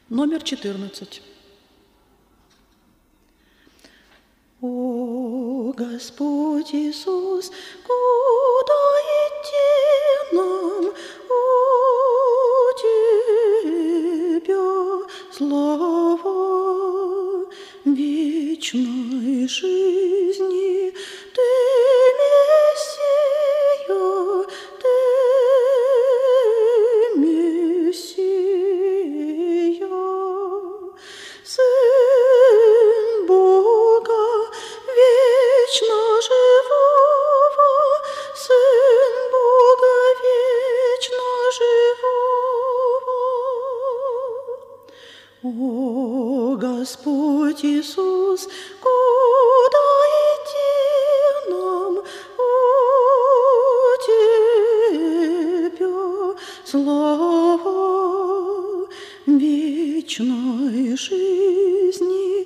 Номер 14. О, Господь Иисус, куда идти нам? У Тебя слава вечной жизни. Ты Мессия, Ты Мессия, Сын Бога вечно живого, Сын Бога вечно живого. О, Господь Иисус, куда идти нам? У Тебя слава вечной жизни.